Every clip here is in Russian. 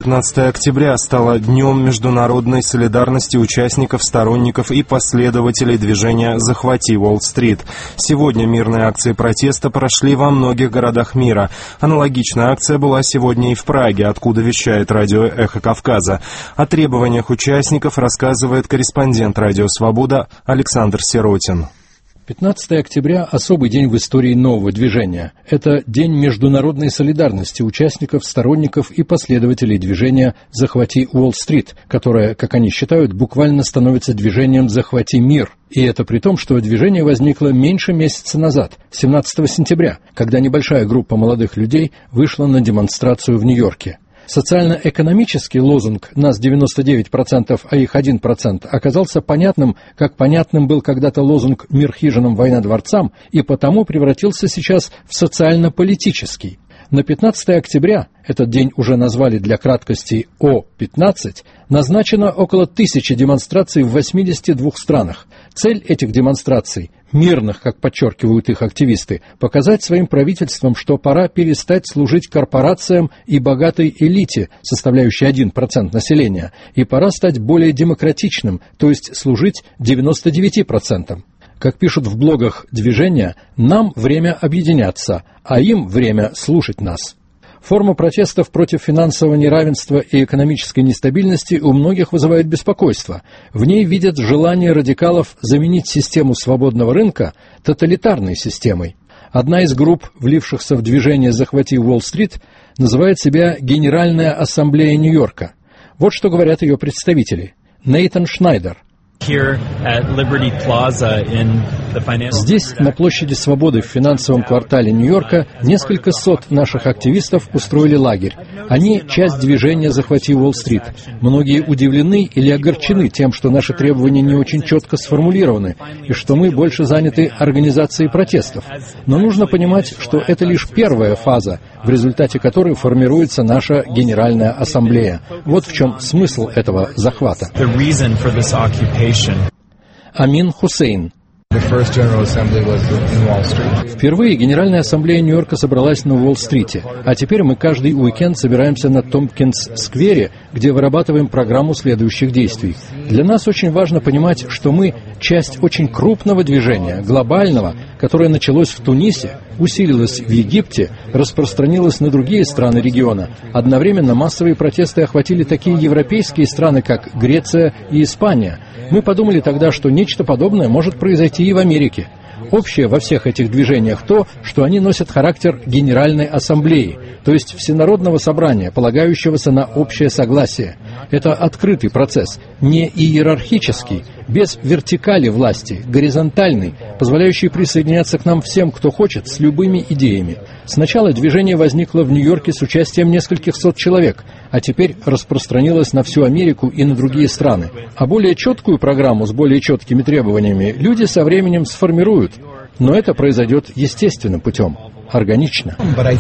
15 октября стало Днем международной солидарности участников, сторонников и последователей движения «Захвати Уолл-стрит». Сегодня мирные акции протеста прошли во многих городах мира. Аналогичная акция была сегодня и в Праге, откуда вещает радио «Эхо Кавказа». О требованиях участников рассказывает корреспондент «Радио Свобода» Александр Сиротин. 15 октября – особый день в истории нового движения. Это день международной солидарности участников, сторонников и последователей движения «Захвати Уолл-стрит», которое, как они считают, буквально становится движением «Захвати мир». И это при том, что движение возникло меньше месяца назад, 17 сентября, когда небольшая группа молодых людей вышла на демонстрацию в Нью-Йорке. Социально-экономический лозунг «Нас 99%, а их 1%» оказался понятным, как понятным был когда-то лозунг «Мир хижинам, война дворцам», и потому превратился сейчас в социально-политический. На 15 октября, этот день уже назвали для краткости О-15, назначено около 1000 демонстраций в 82 странах. Цель этих демонстраций, мирных, как подчеркивают их активисты, показать своим правительствам, что пора перестать служить корпорациям и богатой элите, составляющей 1% населения, и пора стать более демократичным, то есть служить 99%. Как пишут в блогах движения, нам время объединяться, а им время слушать нас. Форма протестов против финансового неравенства и экономической нестабильности у многих вызывает беспокойство. В ней видят желание радикалов заменить систему свободного рынка тоталитарной системой. Одна из групп, влившихся в движение «Захвати Уолл-стрит», называет себя Генеральная ассамблея Нью-Йорка. Вот что говорят ее представители. Нейтан Шнайдер. Здесь, на площади Свободы в финансовом квартале Нью-Йорка, несколько сот наших активистов устроили лагерь. Они часть движения «Захвати Уолл-стрит». Многие удивлены или огорчены тем, что наши требования не очень четко сформулированы, и что мы больше заняты организацией протестов. Но нужно понимать, что это лишь первая фаза, в результате которой формируется наша Генеральная ассамблея. Вот в чем смысл этого захвата. Амин Хусейн. Впервые Генеральная ассамблея Нью-Йорка собралась на Уолл-стрите, а теперь мы каждый уикенд собираемся на Томпкинс-сквере, где вырабатываем программу следующих действий. Для нас очень важно понимать, что мы часть очень крупного движения, глобального, которое началось в Тунисе, усилилось в Египте, распространилось на другие страны региона. Одновременно массовые протесты охватили такие европейские страны, как Греция и Испания. Мы подумали тогда, что нечто подобное может произойти и в Америке. Общее во всех этих движениях то, что они носят характер Генеральной ассамблеи, то есть всенародного собрания, полагающегося на общее согласие. Это открытый процесс, не иерархический, без вертикали власти, горизонтальный, позволяющий присоединяться к нам всем, кто хочет, с любыми идеями. Сначала движение возникло в Нью-Йорке с участием нескольких сот человек, а теперь распространилось на всю Америку и на другие страны. А более четкую программу с более четкими требованиями люди со временем сформируют. Но это произойдет естественным путем, органично.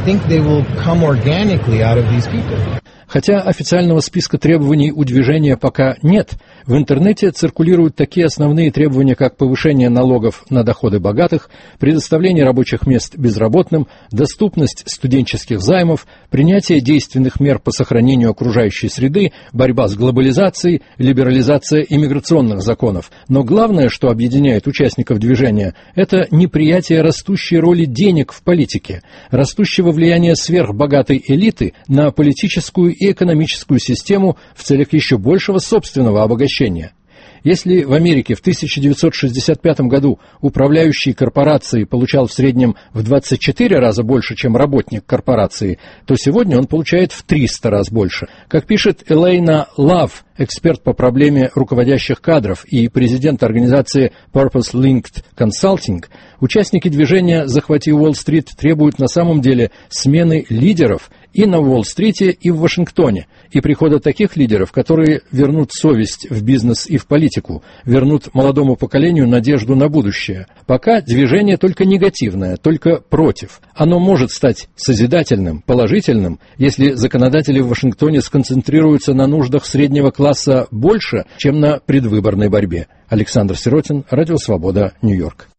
Хотя официального списка требований у движения пока нет, в интернете циркулируют такие основные требования, как повышение налогов на доходы богатых, предоставление рабочих мест безработным, доступность студенческих займов, принятие действенных мер по сохранению окружающей среды, борьба с глобализацией, либерализация иммиграционных законов. Но главное, что объединяет участников движения, это неприятие растущей роли денег в политике, растущего влияния сверхбогатой элиты на политическую и экономическую систему в целях еще большего собственного обогащения. Если в Америке в 1965 году управляющий корпорацией получал в среднем в 24 раза больше, чем работник корпорации, то сегодня он получает в 300 раз больше. Как пишет Элейна Лав, эксперт по проблеме руководящих кадров и президент организации Purpose Linked Consulting, участники движения «Захвати Уолл-стрит» требуют на самом деле смены лидеров и на Уолл-стрите, и в Вашингтоне, и прихода таких лидеров, которые вернут совесть в бизнес и в политику, вернут молодому поколению надежду на будущее. Пока движение только негативное, только против. Оно может стать созидательным, положительным, если законодатели в Вашингтоне сконцентрируются на нуждах среднего класса больше, чем на предвыборной борьбе. Александр Сиротин, Радио Свобода, Нью-Йорк.